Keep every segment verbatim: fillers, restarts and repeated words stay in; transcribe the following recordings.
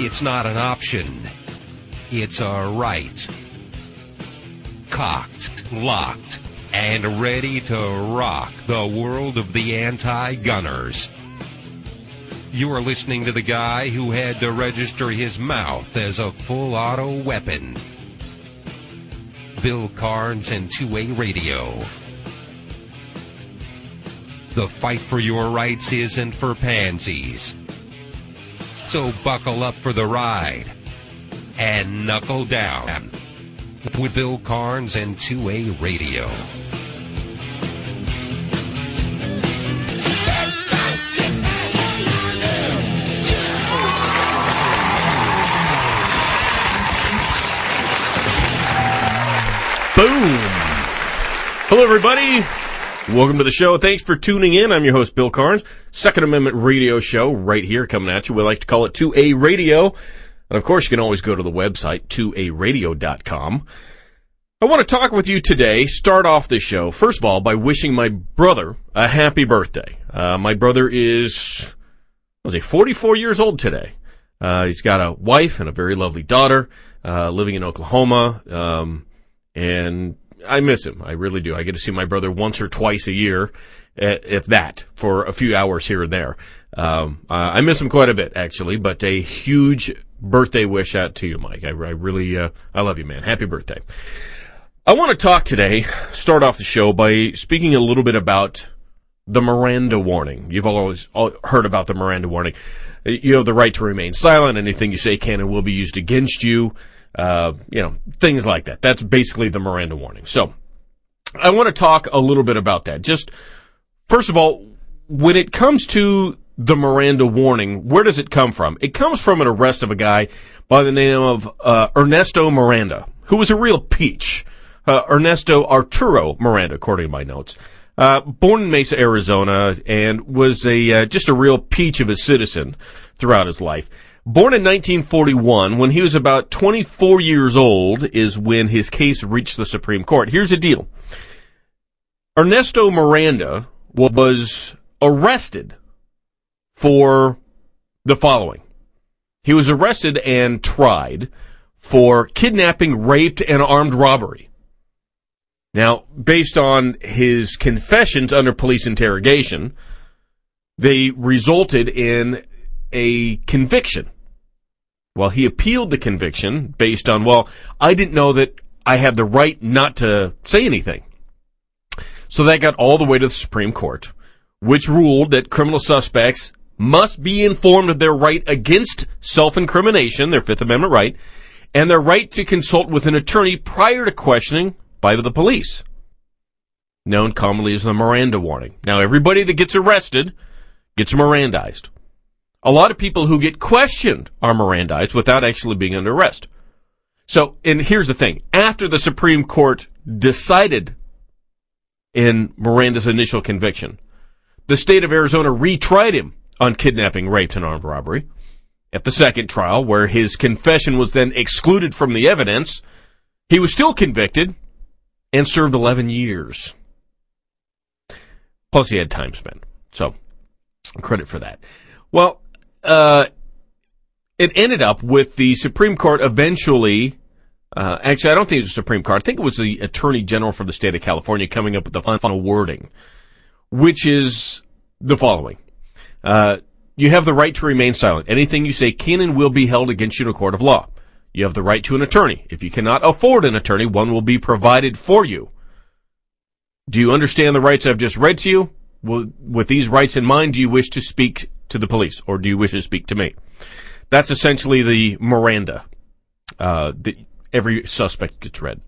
It's not an option. It's a right. Cocked, locked, and ready to rock the world of the anti-gunners. You are listening to the guy who had to register his mouth as a full auto weapon. Bill Carnes and two A Radio. The fight for your rights isn't for pansies. So buckle up for the ride and knuckle down with Bill Carnes and two A Radio. Boom! Hello, everybody. Welcome to the show. Thanks for tuning in. I'm your host, Bill Carnes. Second Amendment Radio Show right here coming at you. We like to call it two A Radio. And, of course, you can always go to the website, two a radio dot com. I want to talk with you today, start off the show, first of all, by wishing my brother a happy birthday. Uh, my brother is, was he forty-four years old today. Uh, he's got a wife and a very lovely daughter, uh, living in Oklahoma. Um, and I miss him. I really do. I get to see my brother once or twice a year, if that, for a few hours here and there. Um, uh, I miss him quite a bit, actually, but a huge birthday wish out to you, Mike. I, I really, uh, I love you, man. Happy birthday. I want to talk today, start off the show by speaking a little bit about the Miranda warning. You've always heard about the Miranda warning. You have the right to remain silent. Anything you say can and will be used against you. Uh, you know, things like that. That's basically the Miranda warning. So, I want to talk a little bit about that. Just, first of all, when it comes to the Miranda warning, where does it come from? It comes from an arrest of a guy by the name of uh, Ernesto Miranda, who was a real peach. Uh, Ernesto Arturo Miranda, according to my notes. Uh, born in Mesa, Arizona, and was a uh, just a real peach of a citizen throughout his life. Born in nineteen forty-one, when he was about twenty-four years old is when his case reached the Supreme Court. Here's the deal. Ernesto Miranda was arrested for the following. He was arrested and tried for kidnapping, rape, and armed robbery. Now, based on his confessions under police interrogation, they resulted in a conviction. Well, he appealed the conviction based on, well, I didn't know that I had the right not to say anything. So that got all the way to the Supreme Court, which ruled that criminal suspects must be informed of their right against self-incrimination, their Fifth Amendment right, and their right to consult with an attorney prior to questioning by the police, known commonly as the Miranda warning. Now, everybody that gets arrested gets Mirandized. A lot of people who get questioned are Mirandized without actually being under arrest. So, and here's the thing. After the Supreme Court decided in Miranda's initial conviction, the state of Arizona retried him on kidnapping, rape, and armed robbery. At the second trial, where his confession was then excluded from the evidence, he was still convicted and served eleven years. Plus he had time spent. So, credit for that. Well, uh, it ended up with the Supreme Court eventually, uh, actually I don't think it was the Supreme Court, I think it was the Attorney General for the state of California coming up with the final wording, which is the following. Uh, you have the right to remain silent. Anything you say can and will be held against you in a court of law. You have the right to an attorney. If you cannot afford an attorney, one will be provided for you. Do you understand the rights I've just read to you? Well, with these rights in mind, do you wish to speak to the police, or do you wish to speak to me? That's essentially the Miranda uh, that every suspect gets read.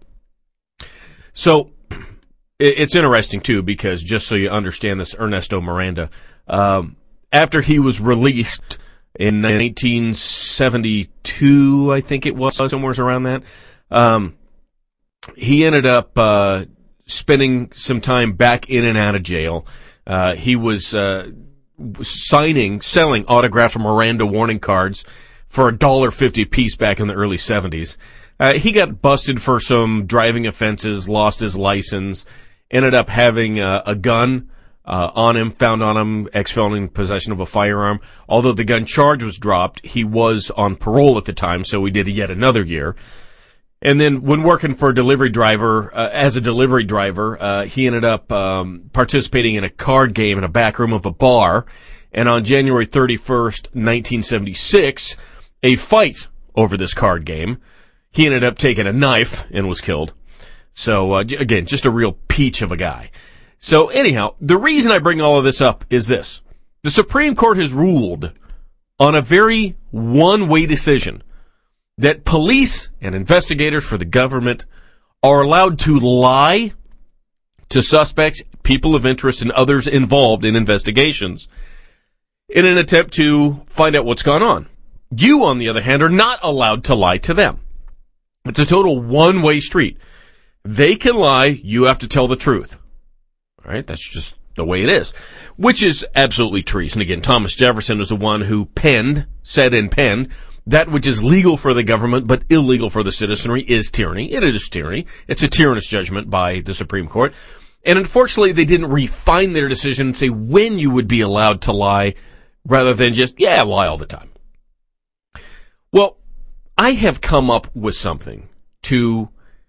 So it's interesting, too, because just so you understand this Ernesto Miranda, um, after he was released in nineteen seventy-two, I think it was, somewhere around that, um, he ended up uh, spending some time back in and out of jail. Uh, he was uh, signing, selling autographed Miranda warning cards for a dollar fifty piece back in the early seventies. Uh, he got busted for some driving offenses, lost his license, ended up having uh, a gun uh, on him, found on him, ex-felon in possession of a firearm. Although the gun charge was dropped, he was on parole at the time, so he did yet another year. And then when working for a delivery driver, uh, as a delivery driver, uh, he ended up um, participating in a card game in a back room of a bar. And on January thirty-first, nineteen seventy-six, a fight over this card game, he ended up taking a knife and was killed. So, uh, again, just a real peach of a guy. So, anyhow, the reason I bring all of this up is this. The Supreme Court has ruled on a very one-way decision that police and investigators for the government are allowed to lie to suspects, people of interest, and others involved in investigations in an attempt to find out what's gone on. You, on the other hand, are not allowed to lie to them. It's a total one-way street. They can lie, you have to tell the truth. All right, that's just the way it is, which is absolutely treason. Again, Thomas Jefferson was the one who penned, said and penned, that which is legal for the government but illegal for the citizenry is tyranny. It is tyranny. It's a tyrannous judgment by the Supreme Court. And unfortunately, they didn't refine their decision and say when you would be allowed to lie rather than just, yeah, lie all the time. Well, I have come up with something to,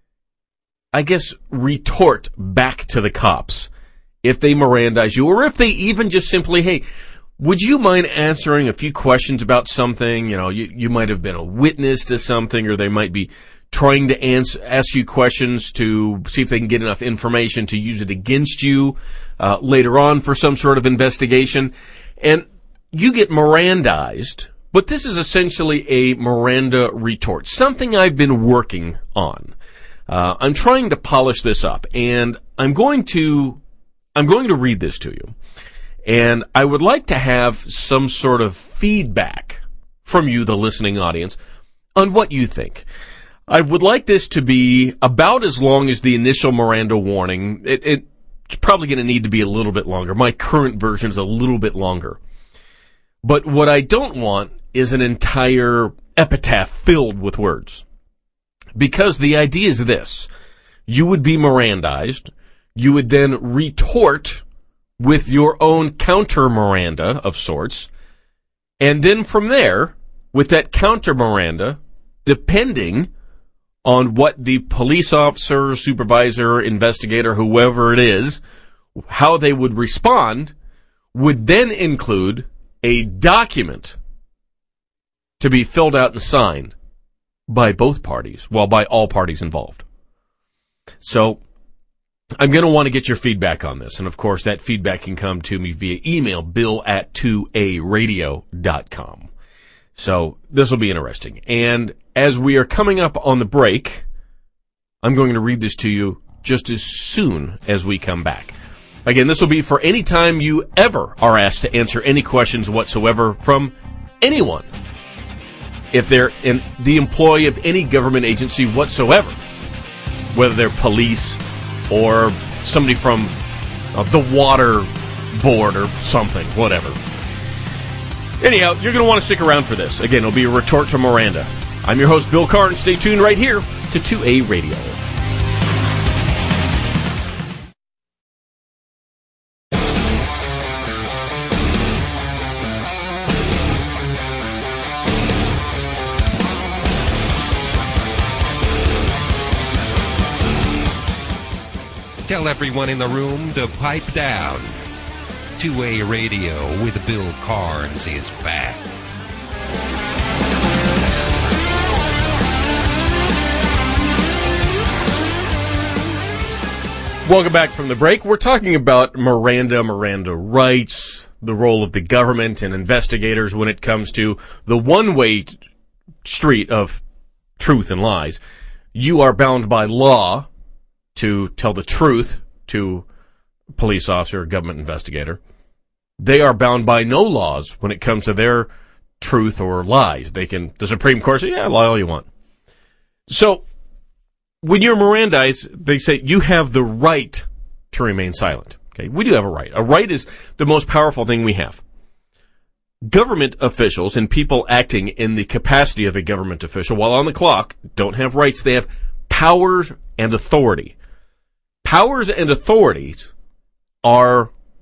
I guess, retort back to the cops if they Mirandize you, or if they even just simply, hey, would you mind answering a few questions about something? You know, you, you might have been a witness to something, or they might be trying to answer, ask you questions to see if they can get enough information to use it against you uh, later on for some sort of investigation. And you get Mirandized, but this is essentially a Miranda retort, something I've been working on. Uh, I'm trying to polish this up, and I'm going to I'm going to read this to you. And I would like to have some sort of feedback from you, the listening audience, on what you think. I would like this to be about as long as the initial Miranda warning. It, it, it's probably going to need to be a little bit longer. My current version is a little bit longer. But what I don't want is an entire epitaph filled with words. Because the idea is this. You would be Mirandized. You would then retort with your own counter Miranda of sorts. And then from there, with that counter Miranda, depending on what the police officer, supervisor, investigator, whoever it is, how they would respond, would then include a document to be filled out and signed by both parties, well, by all parties involved. So, I'm going to want to get your feedback on this. And, of course, that feedback can come to me via email, bill at two a radio dot com. So this will be interesting. And as we are coming up on the break, I'm going to read this to you just as soon as we come back. Again, this will be for any time you ever are asked to answer any questions whatsoever from anyone, if they're in the employee of any government agency whatsoever, whether they're police or somebody from uh, the water board or something, whatever. Anyhow, you're going to want to stick around for this. Again, it'll be a retort to Miranda. I'm your host, Bill Carnes. Stay tuned right here to two A Radio. Tell everyone in the room to pipe down. two A Radio with Bill Carnes is back. Welcome back from the break. We're talking about Miranda, Miranda rights, the role of the government and investigators when it comes to the one-way street of truth and lies. You are bound by law to tell the truth to a police officer or government investigator. They are bound by no laws when it comes to their truth or lies. They can, the Supreme Court says, yeah, lie all you want. So, when you're Mirandized, they say you have the right to remain silent. Okay, we do have a right. A right is the most powerful thing we have. Government officials and people acting in the capacity of a government official while on the clock don't have rights. They have powers and authority. Powers and authorities are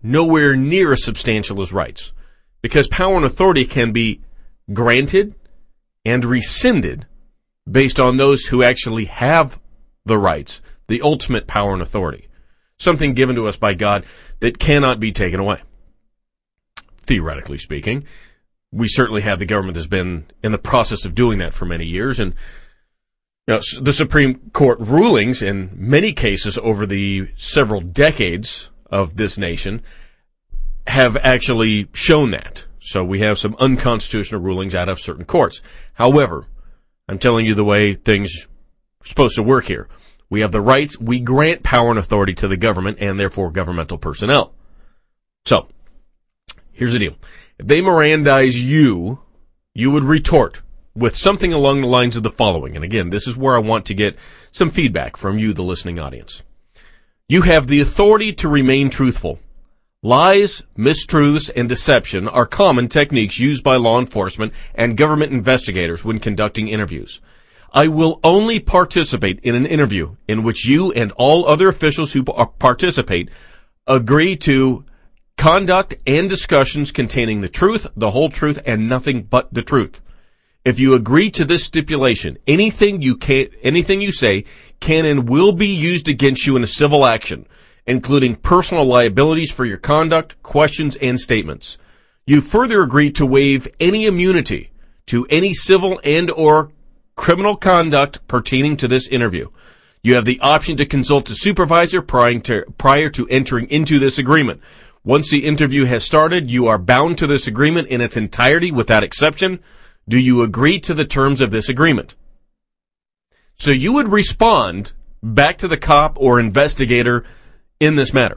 nowhere near as substantial as rights, because power and authority can be granted and rescinded based on those who actually have the rights, the ultimate power and authority, something given to us by God that cannot be taken away. Theoretically speaking, we certainly have the government that's been in the process of doing that for many years, and you know, the Supreme Court rulings in many cases over the several decades of this nation have actually shown that. So we have some unconstitutional rulings out of certain courts. However, I'm telling you the way things are supposed to work here. We have the rights, we grant power and authority to the government and therefore governmental personnel. So, here's the deal. If they Mirandize you, you would retort with something along the lines of the following. And again, this is where I want to get some feedback from you, the listening audience. You have the authority to remain truthful. Lies, mistruths, and deception are common techniques used by law enforcement and government investigators when conducting interviews. I will only participate in an interview in which you and all other officials who participate agree to conduct and discussions containing the truth, the whole truth, and nothing but the truth. If you agree to this stipulation, anything you can, anything you say can and will be used against you in a civil action, including personal liabilities for your conduct, questions, and statements. You further agree to waive any immunity to any civil and or criminal conduct pertaining to this interview. You have the option to consult a supervisor prior to, prior to entering into this agreement. Once the interview has started, you are bound to this agreement in its entirety without exception. Do you agree to the terms of this agreement? So you would respond back to the cop or investigator in this matter.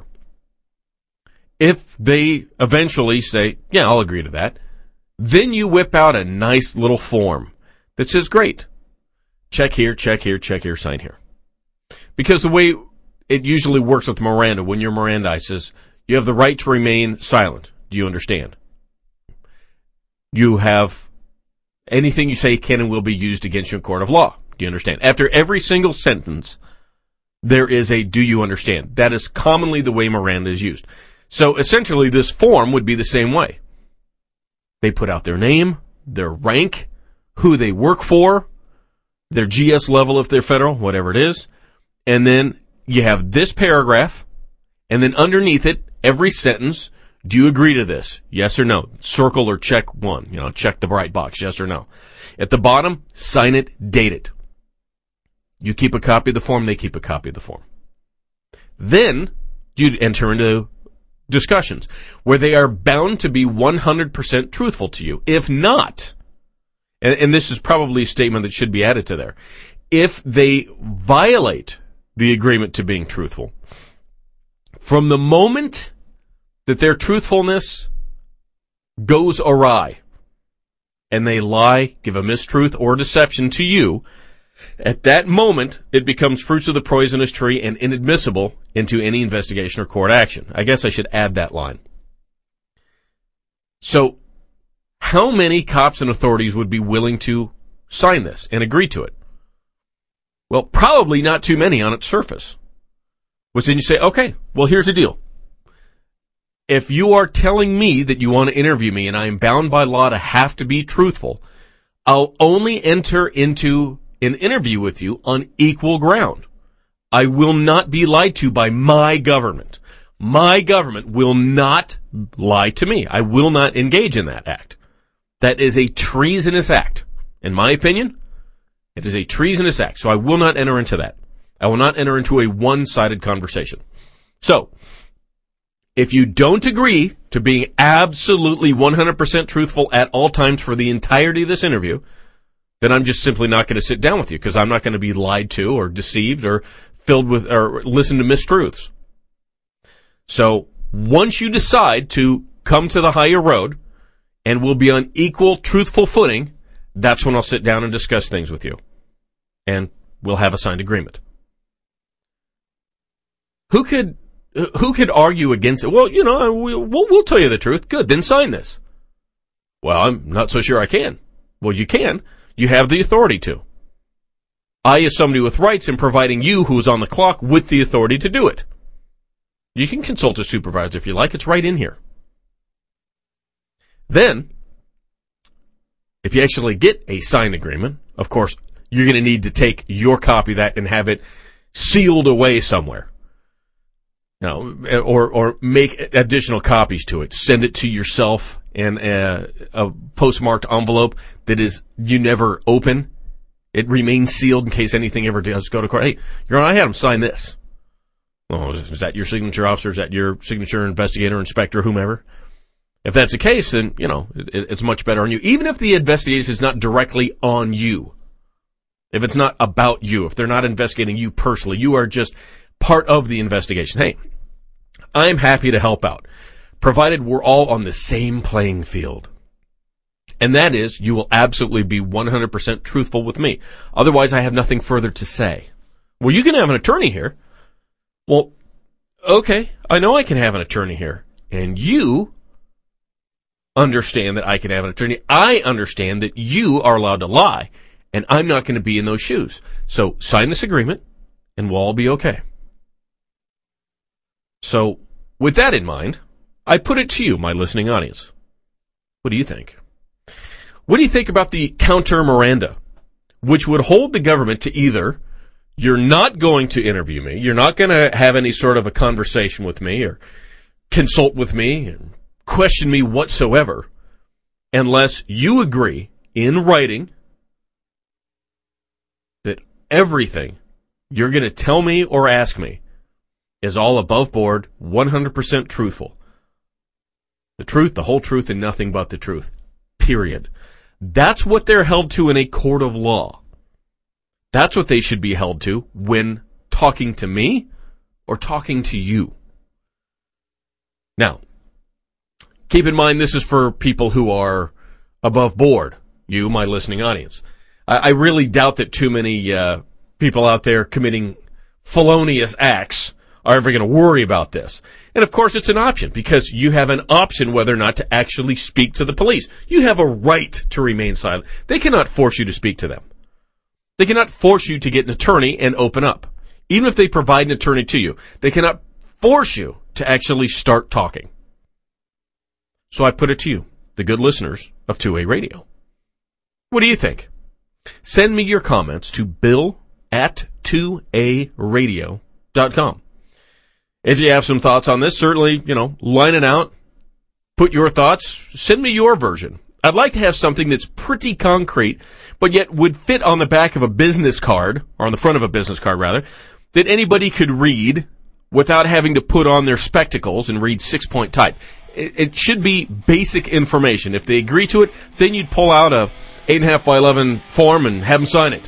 If they eventually say, yeah, I'll agree to that, then you whip out a nice little form that says, great, check here, check here, check here, sign here. Because the way it usually works with Miranda, when you're Mirandized, says you have the right to remain silent. Do you understand? You have anything you say can and will be used against you in court of law. Do you understand? After every single sentence, there is a do you understand. That is commonly the way Miranda is used. So essentially this form would be the same way. They put out their name, their rank, who they work for, their G S level if they're federal, whatever it is, and then you have this paragraph, and then underneath it, every sentence, do you agree to this? Yes or no? Circle or check one, you know, check the bright box, yes or no. At the bottom, sign it, date it. You keep a copy of the form, they keep a copy of the form. Then, you enter into discussions where they are bound to be one hundred percent truthful to you. If not, and, and this is probably a statement that should be added to there, if they violate the agreement to being truthful, from the moment that their truthfulness goes awry and they lie, give a mistruth or deception to you, at that moment, it becomes fruits of the poisonous tree and inadmissible into any investigation or court action. I guess I should add that line. So, how many cops and authorities would be willing to sign this and agree to it? Well, probably not too many on its surface. Which then you say, okay, well, here's the deal. If you are telling me that you want to interview me and I am bound by law to have to be truthful, I'll only enter into an interview with you on equal ground. I will not be lied to by my government. My government will not lie to me. I will not engage in that act. That is a treasonous act. In my opinion, it is a treasonous act. So I will not enter into that. I will not enter into a one-sided conversation. So, if you don't agree to being absolutely one hundred percent truthful at all times for the entirety of this interview, then I'm just simply not going to sit down with you because I'm not going to be lied to or deceived or filled with or listen to mistruths. So once you decide to come to the higher road and we'll be on equal truthful footing, that's when I'll sit down and discuss things with you. And we'll have a signed agreement. Who could who could argue against it? Well, you know, we'll, we'll tell you the truth. Good, then sign this. Well, I'm not so sure I can. Well, you can. You have the authority to. I, as somebody with rights, am providing you, who's on the clock, with the authority to do it. You can consult a supervisor if you like. It's right in here. Then, if you actually get a signed agreement, of course, you're going to need to take your copy of that and have it sealed away somewhere. You know, or, or make additional copies to it. Send it to yourself in a, a postmarked envelope that is, you never open. It remains sealed in case anything ever does go to court. Hey, Your Honor, I had him sign this. Oh, is that your signature, officer? Is that your signature, investigator, inspector, whomever? If that's the case, then, you know, it, it's much better on you. Even if the investigation is not directly on you. If it's not about you. If they're not investigating you personally. You are just part of the investigation. Hey, I'm happy to help out, provided we're all on the same playing field. And that is, you will absolutely be one hundred percent truthful with me. Otherwise, I have nothing further to say. Well, you can have an attorney here. Well, okay, I know I can have an attorney here. And you understand that I can have an attorney. I understand that you are allowed to lie, and I'm not going to be in those shoes. So sign this agreement, and we'll all be okay. So, with that in mind, I put it to you, my listening audience. What do you think? What do you think about the counter Miranda, which would hold the government to either you're not going to interview me, you're not going to have any sort of a conversation with me or consult with me and question me whatsoever unless you agree in writing that everything you're going to tell me or ask me is all above board, one hundred percent truthful. The truth, the whole truth, and nothing but the truth. Period. That's what they're held to in a court of law. That's what they should be held to when talking to me or talking to you. Now, keep in mind this is for people who are above board, you, my listening audience. I, I really doubt that too many uh, people out there committing felonious acts are ever going to worry about this. And of course it's an option because you have an option whether or not to actually speak to the police. You have a right to remain silent. They cannot force you to speak to them. They cannot force you to get an attorney and open up. Even if they provide an attorney to you, they cannot force you to actually start talking. So I put it to you, the good listeners of two A Radio. What do you think? Send me your comments to bill at two a radio dot com. If you have some thoughts on this, certainly, you know, line it out, put your thoughts, send me your version. I'd like to have something that's pretty concrete, but yet would fit on the back of a business card, or on the front of a business card, rather, that anybody could read without having to put on their spectacles and read six-point type. It, it should be basic information. If they agree to it, then you'd pull out a eight point five by eleven form and have them sign it.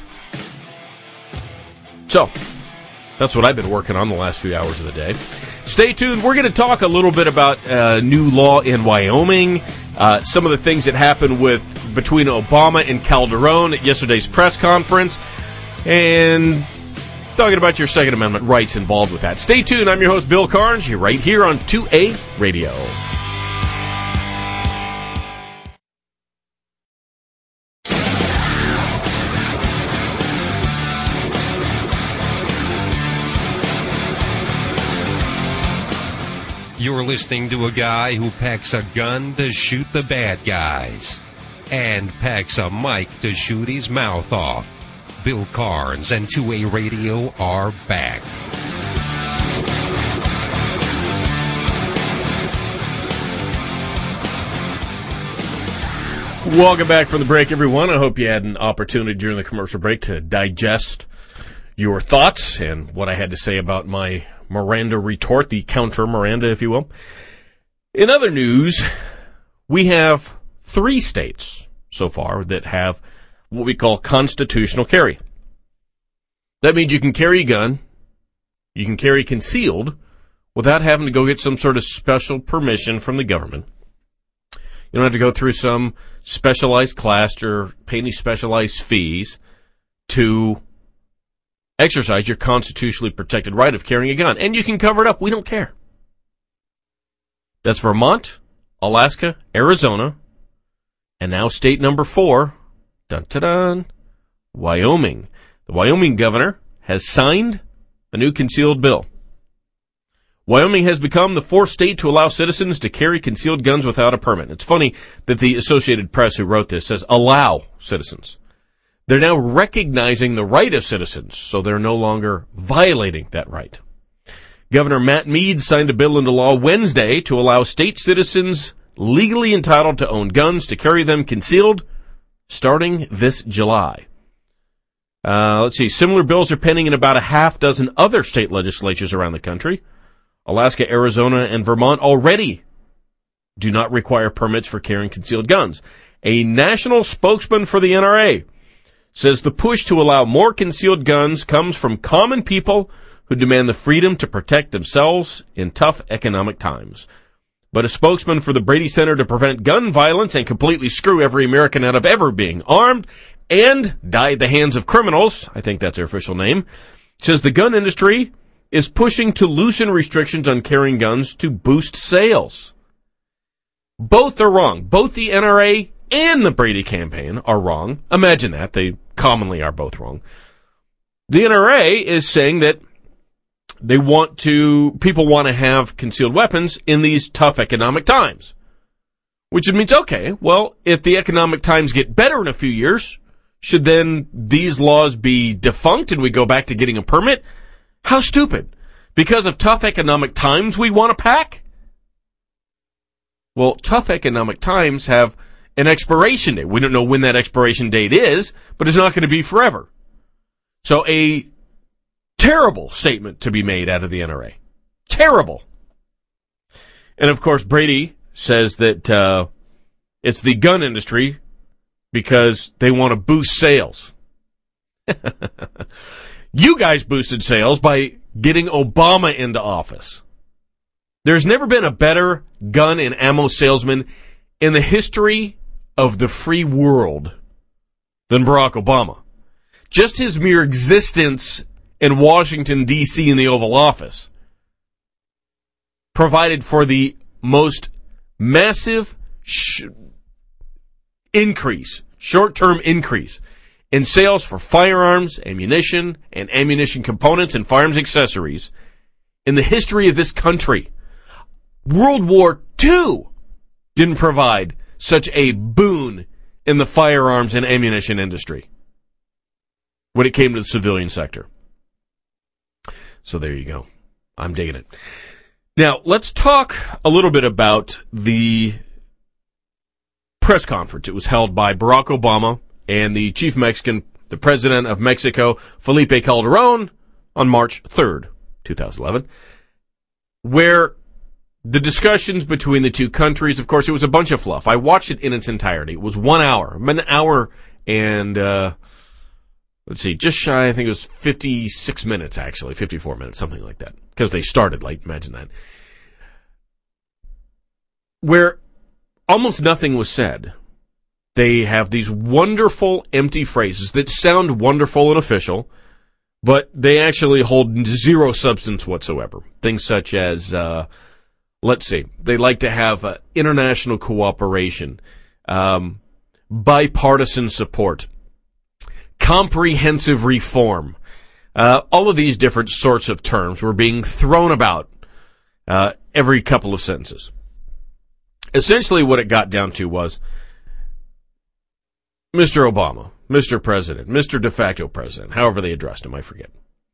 So, that's what I've been working on the last few hours of the day. Stay tuned. We're going to talk a little bit about uh, new law in Wyoming, uh, some of the things that happened with between Obama and Calderon at yesterday's press conference, and talking about your Second Amendment rights involved with that. Stay tuned. I'm your host, Bill Carnes. You're right here on two A Radio. You're listening to a guy who packs a gun to shoot the bad guys and packs a mic to shoot his mouth off. Bill Carnes and two A Radio are back. Welcome back from the break, everyone. I hope you had an opportunity during the commercial break to digest your thoughts and what I had to say about my Miranda retort, the counter Miranda, if you will. In other news, we have three states so far that have what we call constitutional carry. That means you can carry a gun, you can carry concealed, without having to go get some sort of special permission from the government. You don't have to go through some specialized class or pay any specialized fees to exercise your constitutionally protected right of carrying a gun. And you can cover it up. We don't care. That's Vermont, Alaska, Arizona, and now state number four, dun-ta-dun, Wyoming. The Wyoming governor has signed a new concealed bill. Wyoming has become the fourth state to allow citizens to carry concealed guns without a permit. It's funny that the Associated Press, who wrote this, says allow citizens. They're now recognizing the right of citizens, so they're no longer violating that right. Governor Matt Mead signed a bill into law Wednesday to allow state citizens legally entitled to own guns to carry them concealed starting this July. Uh, let's see, similar bills are pending in about a half dozen other state legislatures around the country. Alaska, Arizona, and Vermont already do not require permits for carrying concealed guns. A national spokesman for the N R A says the push to allow more concealed guns comes from common people who demand the freedom to protect themselves in tough economic times. But a spokesman for the Brady Center to Prevent Gun Violence and completely screw every American out of ever being armed and die at the hands of criminals, I think that's their official name, says the gun industry is pushing to loosen restrictions on carrying guns to boost sales. Both are wrong. Both the N R A and the Brady campaign are wrong. Imagine that. They commonly are both wrong. The N R A is saying that they want to, people want to have concealed weapons in these tough economic times. Which means, okay, well, if the economic times get better in a few years, should then these laws be defunct and we go back to getting a permit? How stupid. Because of tough economic times we want to pack? Well, tough economic times have an expiration date. We don't know when that expiration date is, but it's not going to be forever. So a terrible statement to be made out of the N R A. Terrible. And of course, Brady says that uh, it's the gun industry because they want to boost sales. You guys boosted sales by getting Obama into office. There's never been a better gun and ammo salesman in the history of the free world than Barack Obama. Just his mere existence in Washington, D C in the Oval Office provided for the most massive sh- increase, short-term increase in sales for firearms, ammunition, and ammunition components and firearms accessories in the history of this country. World War Two didn't provide such a boon in the firearms and ammunition industry when it came to the civilian sector. So there you go. I'm digging it. Now, let's talk a little bit about the press conference. It was held by Barack Obama and the chief Mexican, the president of Mexico, Felipe Calderón, on March third, twenty eleven, where the discussions between the two countries, of course, it was a bunch of fluff. I watched it in its entirety. It was one hour, an hour and, uh, let's see, just shy, I think it was fifty-six minutes, actually, fifty-four minutes, something like that, because they started late, imagine that, where almost nothing was said. They have these wonderful empty phrases that sound wonderful and official, but they actually hold zero substance whatsoever. Things such as, uh, let's see, they like to have uh, international cooperation, um, bipartisan support, comprehensive reform. Uh, all of these different sorts of terms were being thrown about uh, every couple of sentences. Essentially what it got down to was, Mister Obama, Mister President, Mister de facto president, however they addressed him, I forget.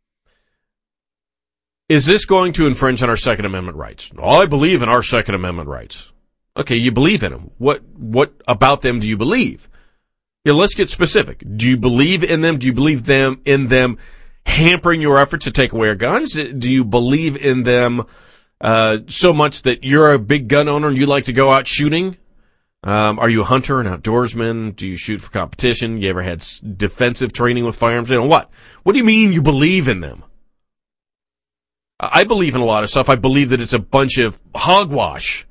Is this going to infringe on our Second Amendment rights? Oh, I believe in our Second Amendment rights. Okay, you believe in them. What, what about them do you believe? Yeah, let's get specific. Do you believe in them? Do you believe them in them hampering your efforts to take away our guns? Do you believe in them uh, so much that you're a big gun owner and you like to go out shooting? Um, are you a hunter, an outdoorsman? Do you shoot for competition? You ever had s- defensive training with firearms? You know, what? What do you mean you believe in them? I believe in a lot of stuff. I believe that it's a bunch of hogwash.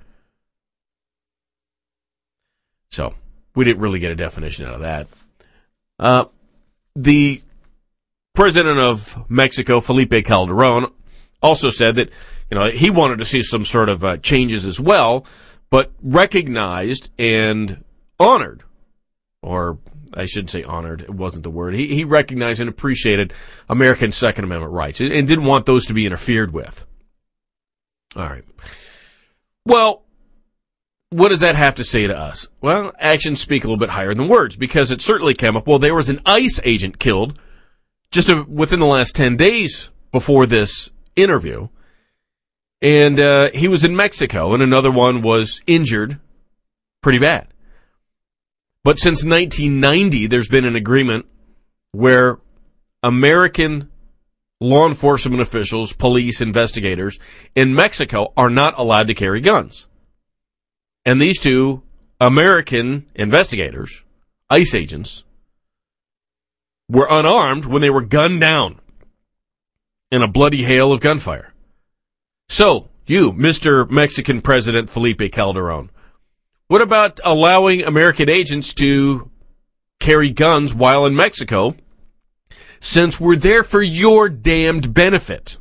So, we didn't really get a definition out of that. Uh, the president of Mexico, Felipe Calderón, also said that, you know, he wanted to see some sort of uh, changes as well, but recognized and honored, or I shouldn't say honored, it wasn't the word. He, he recognized and appreciated American Second Amendment rights and, and didn't want those to be interfered with. All right. Well, what does that have to say to us? Well, actions speak a little bit higher than words, because it certainly came up. Well, there was an ICE agent killed just a, within the last ten days before this interview. And uh, he was in Mexico, and another one was injured pretty bad. But since nineteen ninety, there's been an agreement where American law enforcement officials, police, investigators in Mexico are not allowed to carry guns. And these two American investigators, ICE agents, were unarmed when they were gunned down in a bloody hail of gunfire. So, you, Mister Mexican President Felipe Calderon, what about allowing American agents to carry guns while in Mexico, since we're there for your damned benefit?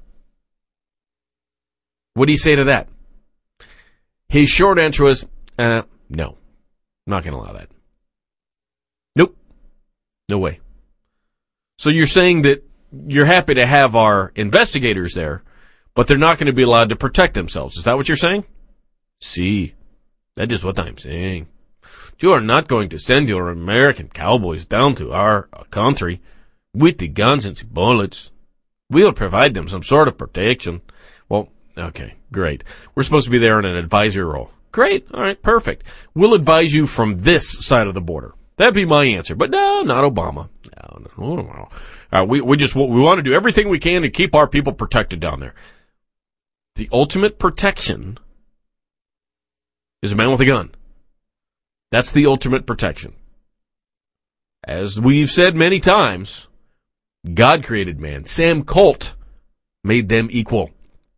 What do you say to that? His short answer was, uh, no, I'm not going to allow that. Nope. No way. So you're saying that you're happy to have our investigators there, but they're not going to be allowed to protect themselves. Is that what you're saying? See, that is what I'm saying. You are not going to send your American cowboys down to our country with the guns and the bullets. We'll provide them some sort of protection. Well, okay, great. We're supposed to be there in an advisory role. Great, all right, perfect. We'll advise you from this side of the border. That'd be my answer. But no, not Obama. No, no, no, no. Uh, we, we just, we want to do everything we can to keep our people protected down there. The ultimate protection is a man with a gun. That's the ultimate protection. As we've said many times, God created man. Sam Colt made them equal.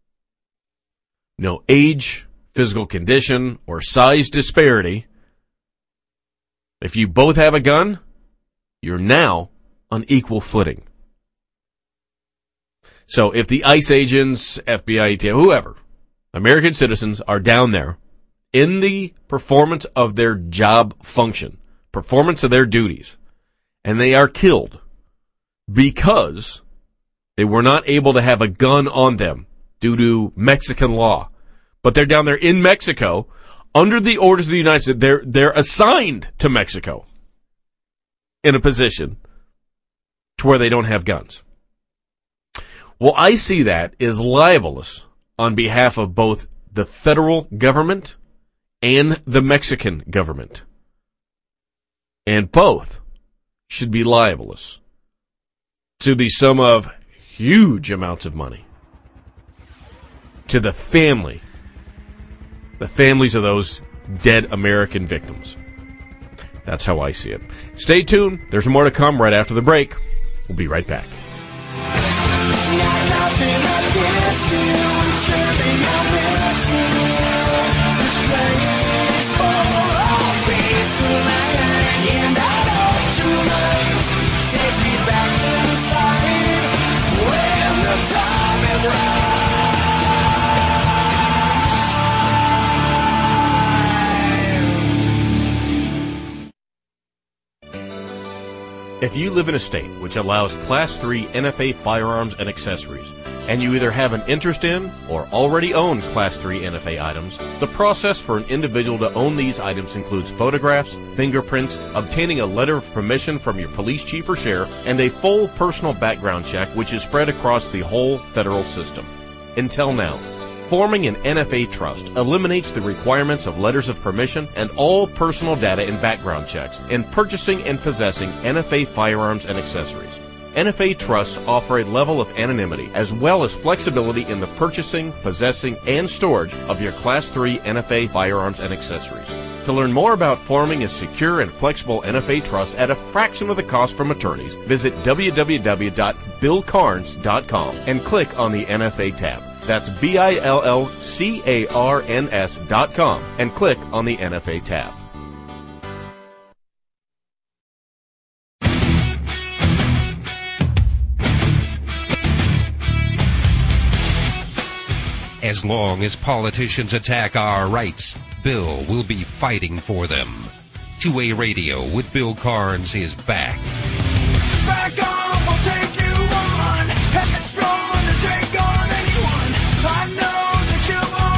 No age, physical condition, or size disparity. If you both have a gun, you're now on equal footing. So if the ICE agents, F B I, E T F, whoever, American citizens are down there in the performance of their job function, performance of their duties, and they are killed because they were not able to have a gun on them due to Mexican law, but they're down there in Mexico under the orders of the United States. They're, they're assigned to Mexico in a position to where they don't have guns. Well, I see that as libelous on behalf of both the federal government and the Mexican government. And both should be libelous to the sum of huge amounts of money to the family, the families of those dead American victims. That's how I see it. Stay tuned. There's more to come right after the break. We'll be right back. If you live in a state which allows Class three N F A firearms and accessories, and you either have an interest in or already own Class three N F A items, the process for an individual to own these items includes photographs, fingerprints, obtaining a letter of permission from your police chief or sheriff, and a full personal background check which is spread across the whole federal system. Until now, forming an N F A trust eliminates the requirements of letters of permission and all personal data and background checks in purchasing and possessing N F A firearms and accessories. N F A trusts offer a level of anonymity as well as flexibility in the purchasing, possessing, and storage of your Class three N F A firearms and accessories. To learn more about forming a secure and flexible N F A trust at a fraction of the cost from attorneys, visit w w w dot bill carnes dot com and click on the N F A tab. That's B I L L C A R N S dot com and click on the N F A tab. As long as politicians attack our rights, Bill will be fighting for them. two A Radio with Bill Carnes is back. Back off, I'll take you on. Headstrong to take on anyone. I know that you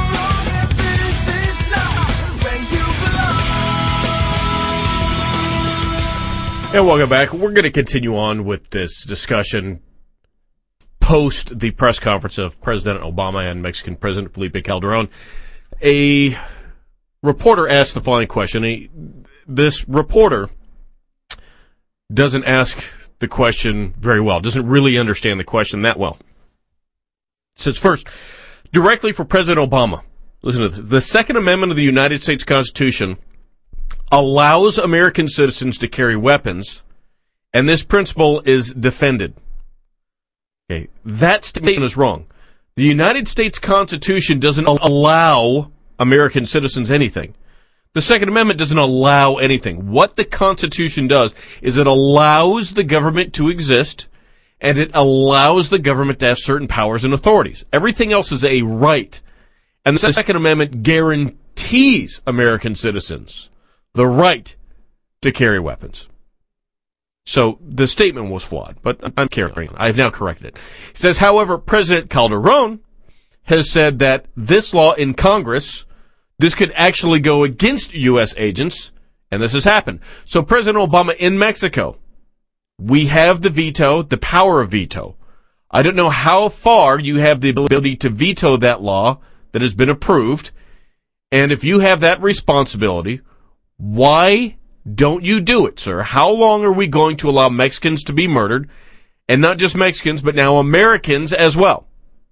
And welcome back. We're going to continue on with this discussion post the press conference of President Obama and Mexican President Felipe Calderon. A reporter asked the following question. A, this reporter doesn't ask the question very well, doesn't really understand the question that well. It says, first, directly for President Obama, listen to this. The Second Amendment of the United States Constitution allows American citizens to carry weapons, and this principle is defended. Okay, that statement is wrong. The United States Constitution doesn't allow American citizens anything. The Second Amendment doesn't allow anything. What the Constitution does is it allows the government to exist, and it allows the government to have certain powers and authorities. Everything else is a right. And the Second Amendment guarantees American citizens the right to carry weapons. So the statement was flawed, but I'm carrying on. I've now corrected it. It says, however, President Calderon has said that this law in Congress, this could actually go against U S agents, and this has happened. So President Obama in Mexico, we have the veto, the power of veto. I don't know how far you have the ability to veto that law that has been approved, and if you have that responsibility, why don't you do it, sir? How long are we going to allow Mexicans to be murdered? And not just Mexicans, but now Americans as well.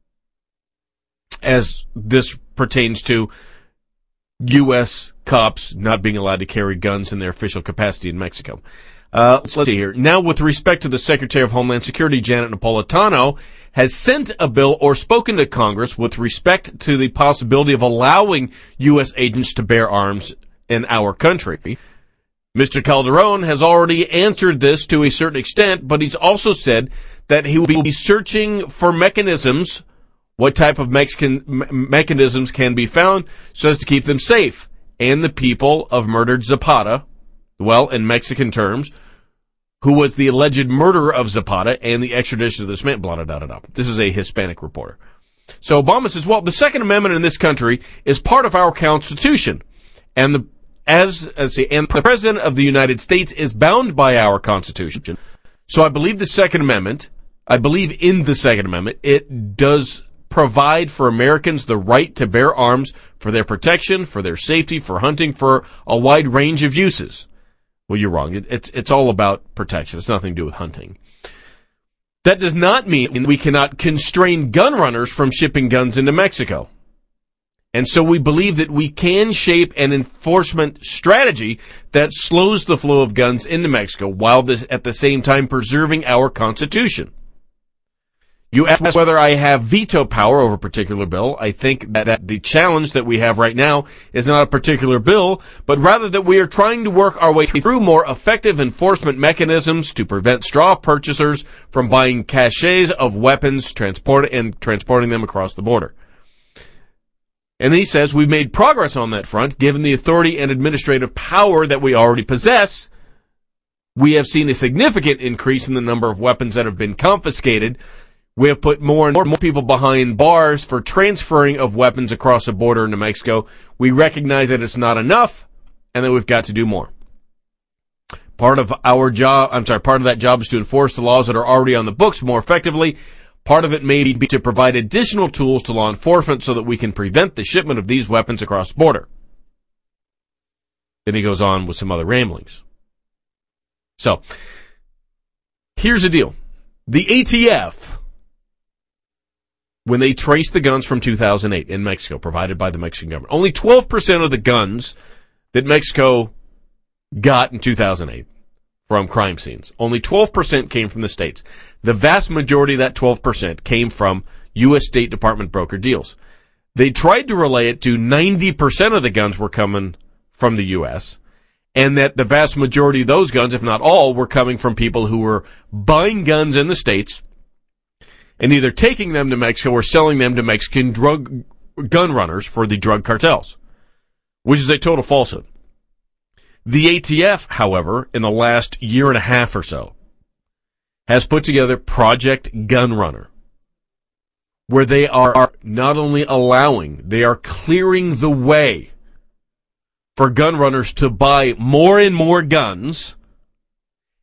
As this pertains to U S cops not being allowed to carry guns in their official capacity in Mexico. Uh, let's see here. Now, with respect to the Secretary of Homeland Security, Janet Napolitano, has sent a bill or spoken to Congress with respect to the possibility of allowing U S agents to bear arms in our country. Mister Calderon has already answered this to a certain extent, but he's also said that he will be searching for mechanisms, what type of Mexican me- mechanisms can be found so as to keep them safe. And the people of murdered Zapata, well, in Mexican terms, who was the alleged murderer of Zapata and the extradition of this man, blah, blah, blah, blah. This is a Hispanic reporter. So Obama says, well, the Second Amendment in this country is part of our Constitution. And the As, as the, and the President of the United States is bound by our Constitution. So I believe the Second Amendment, I believe in the Second Amendment, it does provide for Americans the right to bear arms for their protection, for their safety, for hunting, for a wide range of uses. Well, you're wrong. It, it's, it's all about protection. It's nothing to do with hunting. That does not mean we cannot constrain gun runners from shipping guns into Mexico. And so we believe that we can shape an enforcement strategy that slows the flow of guns into Mexico while this, at the same time preserving our Constitution. You ask whether I have veto power over a particular bill. I think that, that the challenge that we have right now is not a particular bill, but rather that we are trying to work our way through more effective enforcement mechanisms to prevent straw purchasers from buying caches of weapons transport and transporting them across the border. And he says we've made progress on that front, given the authority and administrative power that we already possess. We have seen a significant increase in the number of weapons that have been confiscated. We have put more and more people behind bars for transferring of weapons across the border into Mexico. We recognize that it's not enough and that we've got to do more. Part of our job, I'm sorry, part of that job is to enforce the laws that are already on the books more effectively. Part of it may be to provide additional tools to law enforcement so that we can prevent the shipment of these weapons across the border. Then he goes on with some other ramblings. So, here's the deal. The A T F, when they traced the guns from two thousand eight in Mexico, provided by the Mexican government, only twelve percent of the guns that Mexico got in two thousand eight from crime scenes, only twelve percent came from the states. The vast majority of that twelve percent came from U S State Department broker deals. They tried to relay it to ninety percent of the guns were coming from the U S, and that the vast majority of those guns, if not all, were coming from people who were buying guns in the States and either taking them to Mexico or selling them to Mexican drug gun runners for the drug cartels, which is a total falsehood. The A T F, however, in the last year and a half or so, has put together Project Gun Runner, where they are not only allowing, they are clearing the way for gun runners to buy more and more guns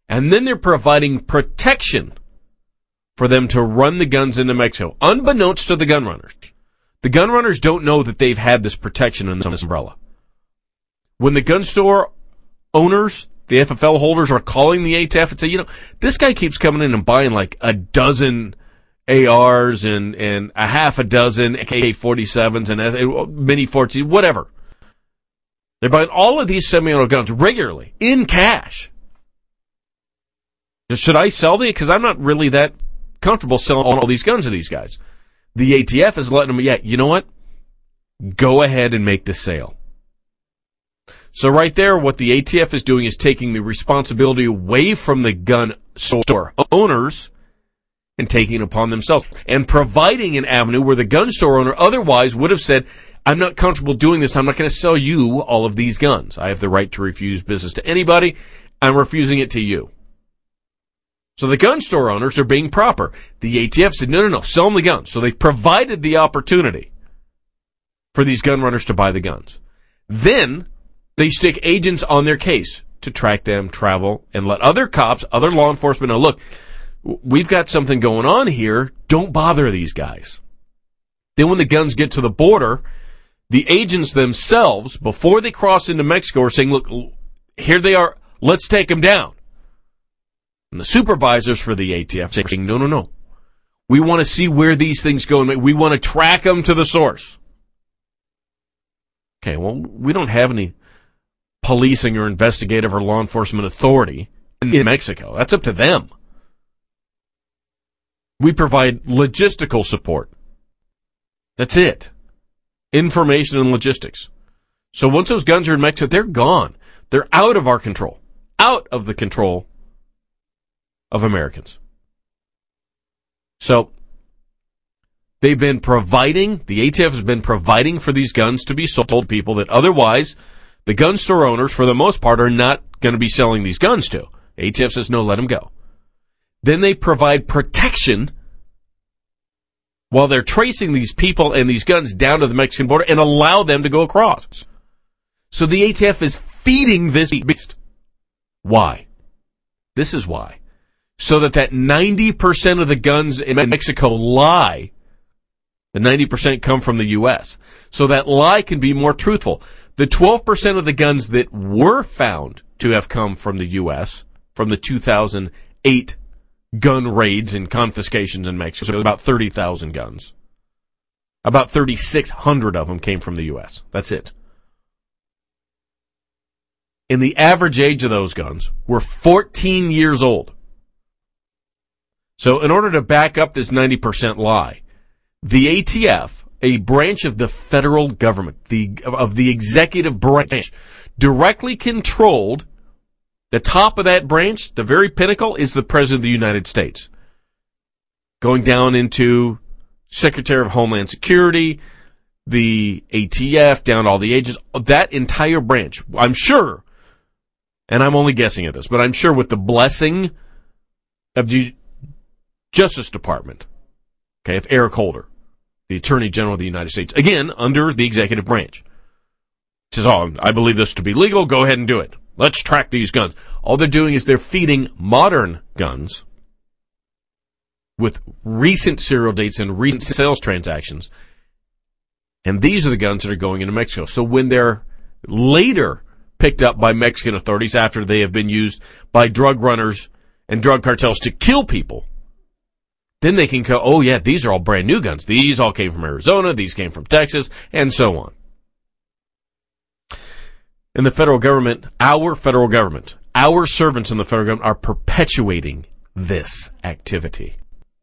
And then they're providing protection for them to run the guns into Mexico, unbeknownst to the gun runners. The gun runners don't know that they've had this protection in this umbrella. When the gun store owners, the F F L holders, are calling the A T F and say, you know, this guy keeps coming in and buying like a dozen A Rs and, and a half a dozen A K forty-sevens and mini fourteen, whatever. They're buying all of these semi-auto guns regularly, in cash. Should I sell these? Because I'm not really that comfortable selling all these guns to these guys. The A T F is letting them, yeah, you know what? Go ahead and make the sale. So right there, what the A T F is doing is taking the responsibility away from the gun store owners and taking it upon themselves and providing an avenue where the gun store owner otherwise would have said, I'm not comfortable doing this. I'm not going to sell you all of these guns. I have the right to refuse business to anybody. I'm refusing it to you. So the gun store owners are being proper. The A T F said, no, no, no, sell them the guns. So they've provided the opportunity for these gun runners to buy the guns. Then they stick agents on their case to track them, travel, and let other cops, other law enforcement know, look, we've got something going on here. Don't bother these guys. Then when the guns get to the border, the agents themselves, before they cross into Mexico, are saying, look, here they are. Let's take them down. And the supervisors for the A T F saying, no, no, no. We want to see where these things go. And we want to track them to the source. Okay, well, we don't have any policing or investigative or law enforcement authority in Mexico. That's up to them. We provide logistical support. That's it. Information and logistics. So once those guns are in Mexico, they're gone. They're out of our control. Out of the control of Americans. So they've been providing, the A T F has been providing for these guns to be sold to people that otherwise the gun store owners, for the most part, are not going to be selling these guns to. A T F says, no, let them go. Then they provide protection while they're tracing these people and these guns down to the Mexican border and allow them to go across. So the A T F is feeding this beast. Why? This is why. So that that ninety percent of the guns in Mexico lie. The ninety percent come from the U S. So that lie can be more truthful. The twelve percent of the guns that were found to have come from the U S, from the two thousand eight gun raids and confiscations in Mexico, so about thirty thousand guns. About thirty-six hundred of them came from the U S. That's it. And the average age of those guns were fourteen years old. So in order to back up this ninety percent lie, the A T F, a branch of the federal government, the of the executive branch, directly controlled, the top of that branch, the very pinnacle, is the President of the United States. Going down into Secretary of Homeland Security, the A T F, down to all the agents, that entire branch, I'm sure, and I'm only guessing at this, but I'm sure with the blessing of the Justice Department, okay, of Eric Holder, the Attorney General of the United States, again, under the executive branch. Says, oh, I believe this to be legal, go ahead and do it. Let's track these guns. All they're doing is they're feeding modern guns with recent serial dates and recent sales transactions. And these are the guns that are going into Mexico. So when they're later picked up by Mexican authorities after they have been used by drug runners and drug cartels to kill people, then they can go, oh yeah, these are all brand new guns. These all came from Arizona, these came from Texas, and so on. And the federal government, our federal government, our servants in the federal government are perpetuating this activity.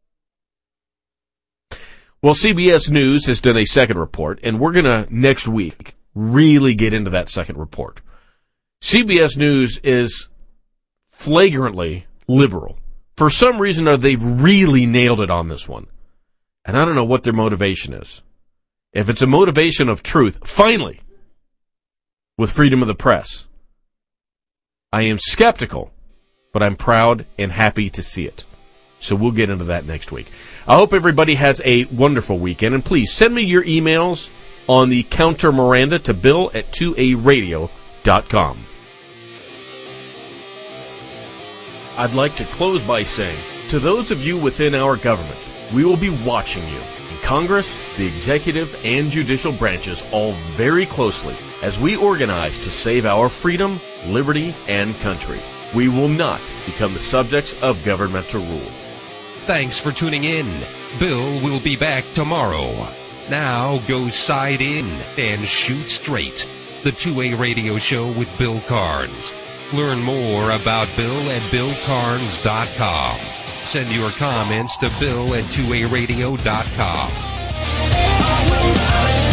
Well, C B S News has done a second report, and we're going to, next week, really get into that second report. C B S News is flagrantly liberal. For some reason, they've really nailed it on this one. And I don't know what their motivation is. If it's a motivation of truth, finally, with freedom of the press, I am skeptical, but I'm proud and happy to see it. So we'll get into that next week. I hope everybody has a wonderful weekend, and please send me your emails on the counter Miranda to bill at two a radio dot com. I'd like to close by saying, to those of you within our government, we will be watching you, in Congress, the executive, and judicial branches all very closely as we organize to save our freedom, liberty, and country. We will not become the subjects of governmental rule. Thanks for tuning in. Bill will be back tomorrow. Now go side in and shoot straight. The two A Radio Show with Bill Carnes. Learn more about Bill at bill carnes dot com. Send your comments to bill at two a radio dot com. I will ride.